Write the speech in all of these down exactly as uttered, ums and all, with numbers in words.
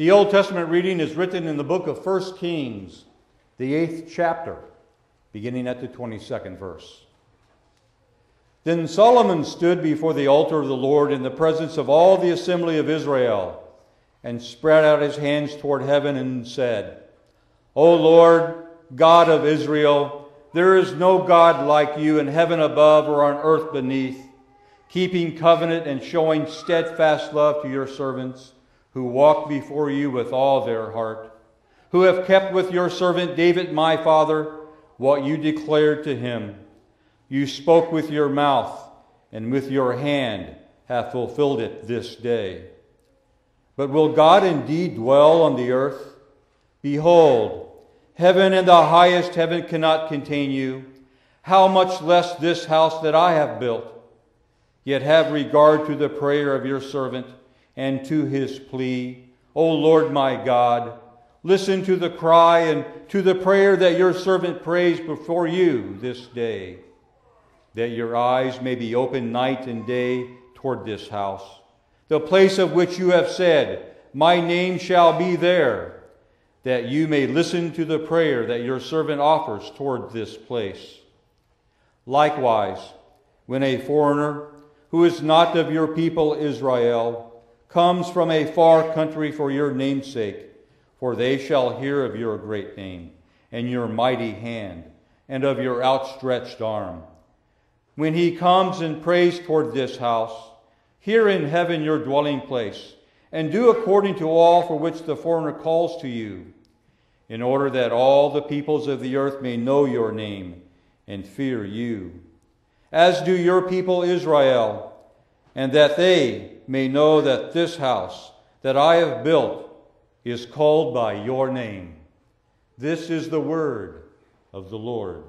The Old Testament reading is written in the book of First Kings, the eighth chapter, beginning at the twenty-second verse. Then Solomon stood before the altar of the Lord in the presence of all the assembly of Israel, and spread out his hands toward heaven and said, O Lord, God of Israel, there is no God like you in heaven above or on earth beneath, keeping covenant and showing steadfast love to your servants, who walk before you with all their heart, who have kept with your servant David my father what you declared to him. You spoke with your mouth, and with your hand have fulfilled it this day. But will God indeed dwell on the earth? Behold, heaven and the highest heaven cannot contain you. How much less this house that I have built? Yet have regard to the prayer of your servant and to his plea. O Lord my God, listen to the cry and to the prayer that your servant prays before you this day, that your eyes may be open night and day toward this house, the place of which you have said, my name shall be there, that you may listen to the prayer that your servant offers toward this place. Likewise, when a foreigner who is not of your people Israel comes from a far country for your name's sake, for they shall hear of your great name, and your mighty hand, and of your outstretched arm. When he comes and prays toward this house, hear in heaven your dwelling place, and do according to all for which the foreigner calls to you, in order that all the peoples of the earth may know your name and fear you, as do your people Israel, and that they may know that this house that I have built is called by your name. This is the word of the Lord.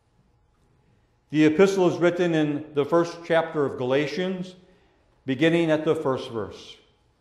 The epistle is written in the first chapter of Galatians, beginning at the first verse.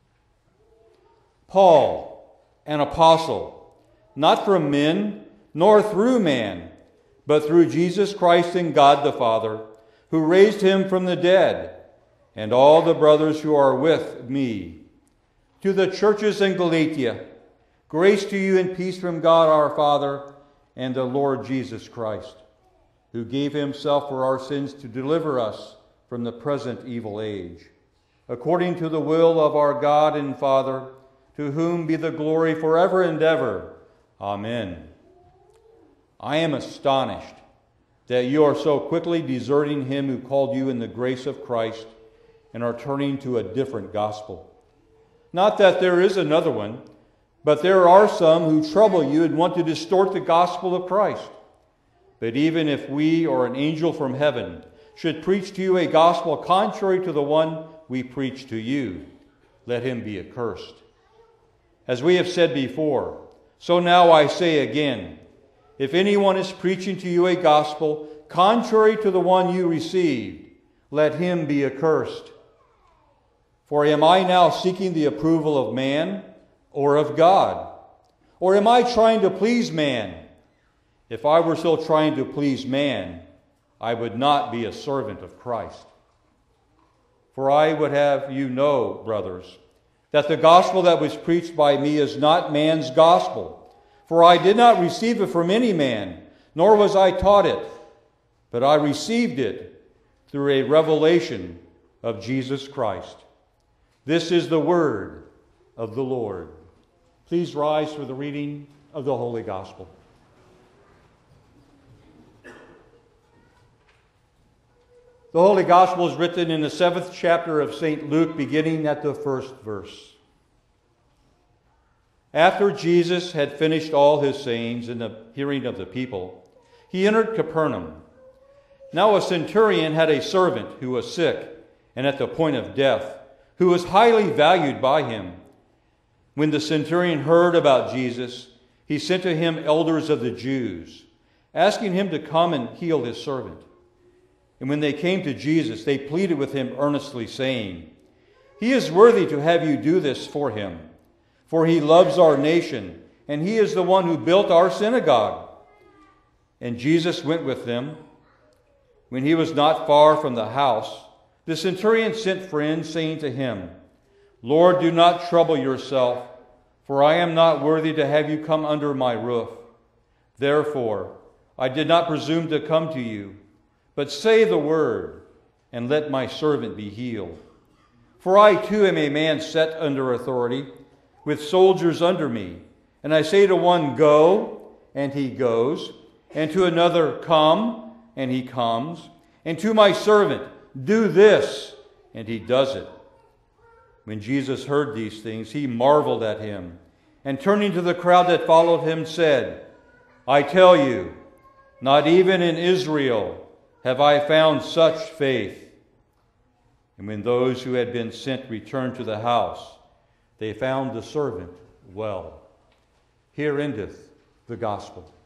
Paul, an apostle, not from men, nor through man, but through Jesus Christ and God the Father, who raised him from the dead, and all the brothers who are with me. To the churches in Galatia, grace to you and peace from God our Father and the Lord Jesus Christ, who gave himself for our sins to deliver us from the present evil age, according to the will of our God and Father, to whom be the glory forever and ever. Amen. I am astonished that you are so quickly deserting him who called you in the grace of Christ and are turning to a different gospel. Not that there is another one, but there are some who trouble you and want to distort the gospel of Christ. But even if we or an angel from heaven should preach to you a gospel contrary to the one we preach to you, let him be accursed. As we have said before, so now I say again, if anyone is preaching to you a gospel contrary to the one you received, let him be accursed. For am I now seeking the approval of man or of God? Or am I trying to please man? If I were still trying to please man, I would not be a servant of Christ. For I would have you know, brothers, that the gospel that was preached by me is not man's gospel. For I did not receive it from any man, nor was I taught it, but I received it through a revelation of Jesus Christ. This is the word of the Lord. Please rise for the reading of the Holy Gospel. The Holy Gospel is written in the seventh chapter of Saint Luke, beginning at the first verse. After Jesus had finished all his sayings in the hearing of the people, he entered Capernaum. Now a centurion had a servant who was sick and at the point of death, who was highly valued by him. When the centurion heard about Jesus, he sent to him elders of the Jews, asking him to come and heal his servant. And when they came to Jesus, they pleaded with him earnestly, saying, He is worthy to have you do this for him, for he loves our nation, and he is the one who built our synagogue. And Jesus went with them. When he was not far from the house, the centurion sent friends, saying to him, Lord, do not trouble yourself, For I am not worthy to have you come under my roof. Therefore, I did not presume to come to you, but say the word, and let my servant be healed. For I too am a man set under authority, with soldiers under me. And I say to one, go, and he goes, and to another, come, and he comes, and to my servant, do this, and he does it. When Jesus heard these things, he marveled at him, and turning to the crowd that followed him, said, I tell you, not even in Israel have I found such faith. And when those who had been sent returned to the house, they found the servant well. Here endeth the gospel.